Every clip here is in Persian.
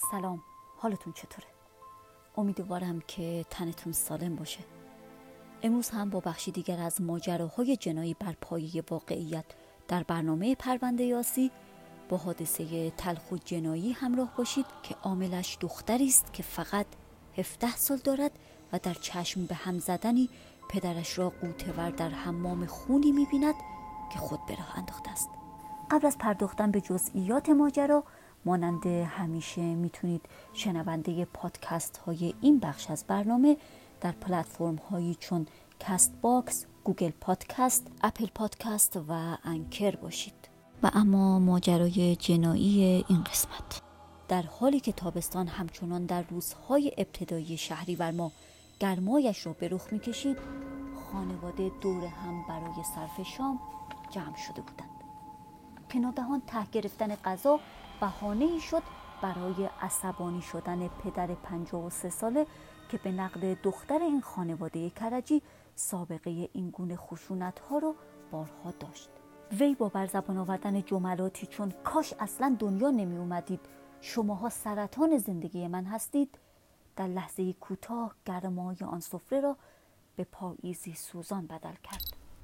سلام، حالتون چطوره؟ امیدوارم که تنتون سالم باشه. امروز هم با بخشی دیگر از ماجراهای جنایی بر پایه واقعیت در برنامه پرونده یاسی با حادثه تلخ و جنایی همراه باشید که عاملش دختری است که فقط 17 سال دارد و در چشم به هم زدنی پدرش را غوطه‌ور در حمام خونی می‌بیند که خود به راه انداخته است. قبل از پرداختن به جزئیات ماجرا، مانند همیشه میتونید شنونده پادکست های این بخش از برنامه در پلتفرم هایی چون کست باکس، گوگل پادکست، اپل پادکست و انکر باشید. و اما ماجرای جنایی این قسمت: در حالی که تابستان همچنان در روزهای ابتدایی شهریور ماه گرمایش را به رخ میکشید، خانواده دور هم برای صرف شام جمع شده بودند که ناگهان ته گرفتن غذا بهانه‌ای شد برای عصبانی شدن پدر 53 ساله که به نقل دختر این خانواده کرجی سابقه این گونه خشونت‌ها رو بارها داشت. وی با برزبان آوردن جملاتی چون کاش اصلا دنیا نمی اومدید، شماها سرطان زندگی من هستید، در لحظه کوتاه گرمای آن سفره را به پاییزی سوزان بدل کرد.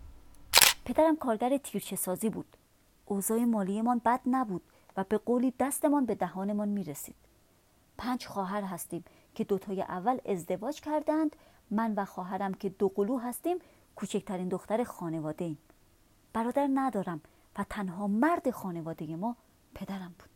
پدرم کارگر تیرچه سازی بود. اوضاع مالیمان بد نبود و به قولی دستمان به دهانمان میرسید. 5 خواهر هستیم که دوتای اول ازدواج کردند. من و خواهرم که 2 قلو هستیم کوچکترین دختر خانواده ایم. برادر ندارم و تنها مرد خانواده ما پدرم بود.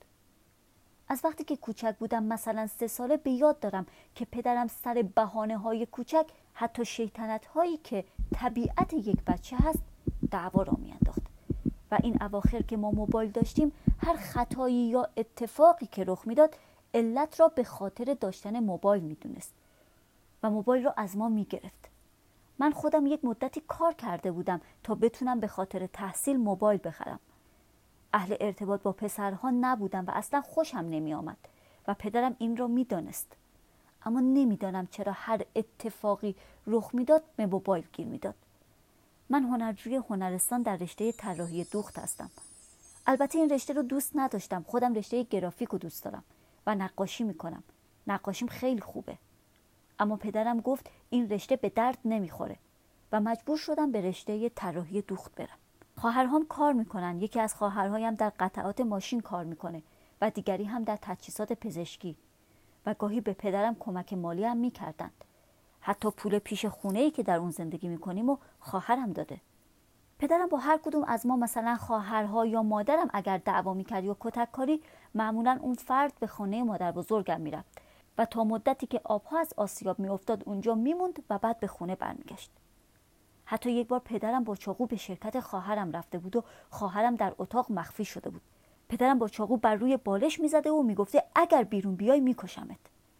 از وقتی که کوچک بودم، مثلا 3 ساله، به یاد دارم که پدرم سر بهانه‌های کوچک، حتی شیطنت‌هایی که طبیعت یک بچه هست، دعوا را میانداخت. و این اواخر که ما موبایل داشتیم، هر خطایی یا اتفاقی که رخ میداد علت را به خاطر داشتن موبایل میدونست و موبایل را از ما میگرفت. من خودم یک مدتی کار کرده بودم تا بتونم به خاطر تحصیل موبایل بخرم. اهل ارتباط با پسرها نبودم و اصلا خوشم نمی آمد و پدرم این را میدانست. اما نمیدانم چرا هر اتفاقی رخ میداد به موبایل گیر میداد. من هنرجوی هنرستان در رشته طراحی دوخت هستم. البته این رشته رو دوست نداشتم. خودم رشته گرافیک رو دوست دارم و نقاشی میکنم. نقاشیم خیلی خوبه. اما پدرم گفت این رشته به درد نمیخوره و مجبور شدم به رشته طراحی دوخت برم. خواهرهام کار میکنن. یکی از خواهرهایم در قطعات ماشین کار میکنه و دیگری هم در تجهیزات پزشکی و گاهی به پدرم کمک مالی هم میکردند. حتی پول پیش خونه‌ای که در اون زندگی میکنیم و خواهرم داده. پدرم با هر کدوم از ما، مثلا خواهرها یا مادرم، اگر دعوا میکرد یا کتک کاری، معمولا اون فرد به خانه مادر بزرگم میرفت و تا مدتی که آبها از آسیاب میافتاد اونجا میموند و بعد به خونه برمیگشت. حتی یک بار پدرم با چاقو به شرکت خواهرم رفته بود و خواهرم در اتاق مخفی شده بود. پدرم با چاقو بر روی بالش میزده و میگفته اگر بیرون بیای میکشمت.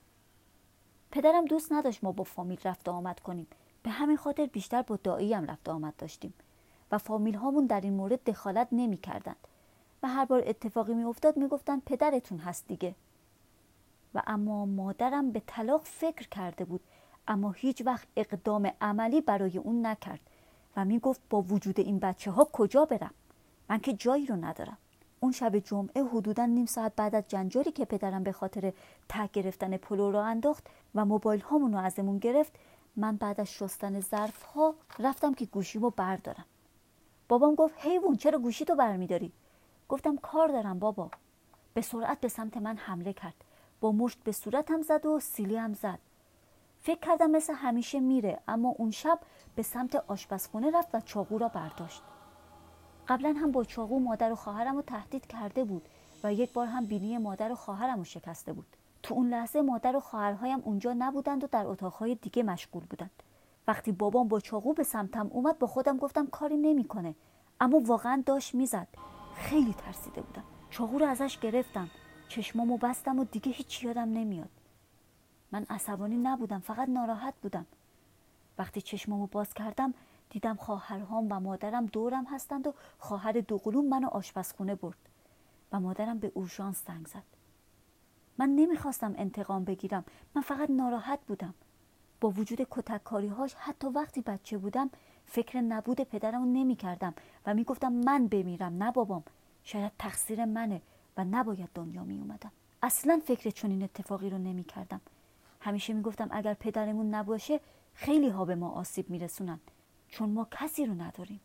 پدرم دوست نداشت ما با فامیل رفت و آمد کنیم. به همین خاطر بیشتر با دایی هم رفت و آمد داشتیم و فامیل هامون در این مورد دخالت نمی کردند و هر بار اتفاقی می افتاد می گفتن پدرتون هست دیگه. و اما مادرم به طلاق فکر کرده بود، اما هیچ وقت اقدام عملی برای اون نکرد و می گفت با وجود این بچه ها کجا برم؟ من که جایی رو ندارم. اون شب جمعه حدوداً نیم ساعت بعد از جنجالی که پدرم به خاطر ته گرفتن پلو را انداخت و موبایل هامون رو ازمون گرفت، من بعد از شستن ظرف ها رفتم که گوشیمو بردارم. بابام گفت حیوان چرا گوشیتو برمیداری؟ گفتم کار دارم بابا. به سرعت به سمت من حمله کرد. با مشت به صورتم زد و سیلی هم زد. فکر کردم مثل همیشه میره، اما اون شب به سمت آشپزخونه رفت و چاقو را برداشت. قبلا هم با چاقو مادر و خواهرم رو تهدید کرده بود و یک بار هم بینی مادر و خواهرم رو شکسته بود. تو اون لحظه مادر و خواهرهایم اونجا نبودند و در اتاقهای دیگه مشغول بودند. وقتی بابام با چاقو به سمتم اومد با خودم گفتم کاری نمیکنه، اما واقعا داشت میزد. خیلی ترسیده بودم. چاقو رو ازش گرفتم، چشمامو بستم و دیگه هیچ یادم نمیاد. من عصبانی نبودم، فقط ناراحت بودم. وقتی چشمامو باز کردم دیدم خواهرهام و مادرم دورم هستند و خواهر 2 قلوم منو آشپزخونه برد و مادرم به اورژانس زنگ زد. من نمیخواستم انتقام بگیرم، من فقط ناراحت بودم. با وجود کتککاری‌هاش حتی وقتی بچه بودم فکر نبود پدرمو نمی‌کردم و میگفتم من بمیرم نه بابام، شاید تقصیر منه و نباید دنیا میومدم. اصلا فکر چنین اتفاقی رو نمی کردم. همیشه می گفتم اگر پدرمون نباشه خیلی ها به ما آسیب می رسونن، چون ما کسی رو نداریم.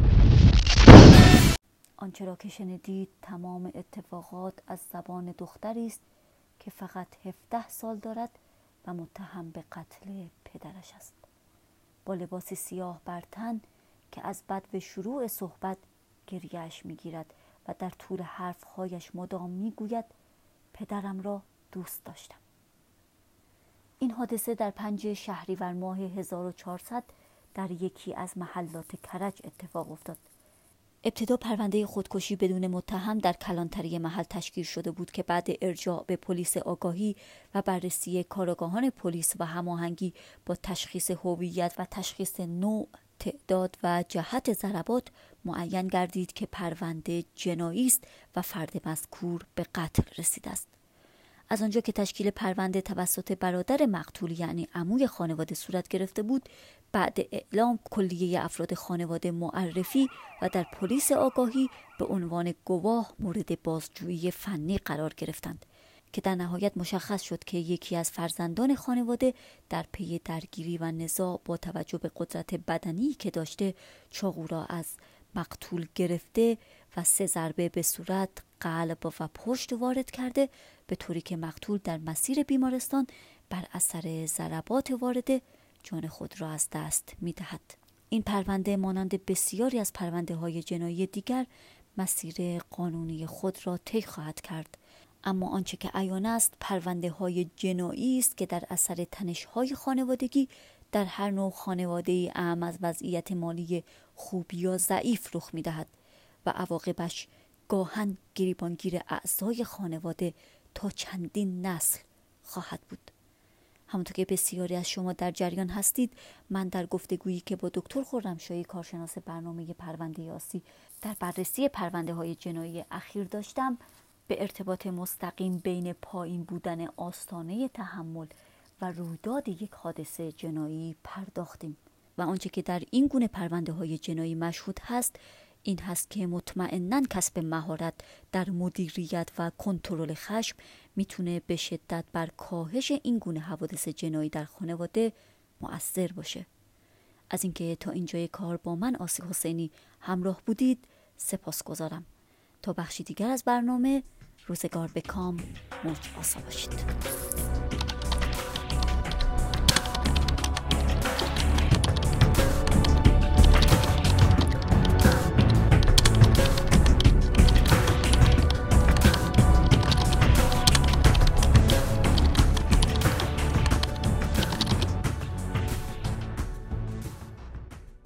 آنچه را که شنیدید تمام اتفاقات از زبان دختری است که فقط 17 سال دارد و متهم به قتل پدرش است. با لباس سیاه بر تن که از بدو شروع صحبت گریه‌اش می‌گیرد و در طول حرف‌هایش مدام می‌گوید پدرم را دوست داشتم. این حادثه در 5 شهریور ماه 1400 در یکی از محلات کرج اتفاق افتاد. ابتدا پرونده خودکشی بدون متهم در کلانتری محل تشکیل شده بود که بعد ارجاع به پلیس آگاهی و بررسی کارآگاهان پلیس و هماهنگی با تشخیص هویت و تشخیص نوع، تعداد و جهت ضربات معین گردید که پرونده جنایی است و فرد مذکور به قتل رسیده است. از آنجا که تشکیل پرونده توسط برادر مقتول یعنی عموی خانواده صورت گرفته بود، بعد اعلام کلیه افراد خانواده معرفی و در پلیس آگاهی به عنوان گواه مورد بازجویی فنی قرار گرفتند که در نهایت مشخص شد که یکی از فرزندان خانواده در پی درگیری و نزاع با توجه به قدرت بدنی که داشته چاقو را از مقتول گرفته و 3 ضربه به صورت، قلب و پشت وارد کرده، به طوری که مقتول در مسیر بیمارستان بر اثر ضربات وارده جان خود را از دست می دهد. این پرونده مانند بسیاری از پرونده های جنایی دیگر مسیر قانونی خود را طی خواهد کرد، اما آنچه که عیان است پرونده های جنایی است که در اثر تنش های خانوادگی در هر نوع خانواده‌ای اعم از وضعیت مالی خوب یا ضعیف رخ می دهد و عواقبش گاهن گریبانگیر اعضای خانواده تا چندین نسل خواهد بود. همونطور که بسیاری از شما در جریان هستید، من در گفتگویی که با دکتر خرمشاهی کارشناس برنامه پرونده یاسی در بررسی پرونده های جنایی اخیر داشتم، به ارتباط مستقیم بین پایین بودن آستانه تحمل و رویداد یک حادثه جنایی پرداختیم و آنچه که در این گونه پرونده های جنایی مشهود هست این هست که مطمئناً کسب مهارت در مدیریت و کنترل خشم میتونه به شدت بر کاهش این گونه حوادث جنایی در خانواده مؤثر باشه. از اینکه تا اینجای کار با من آسی حسینی همراه بودید سپاسگزارم. تا بخشی دیگر از برنامه، روزگار به کام، موج آسا باشید.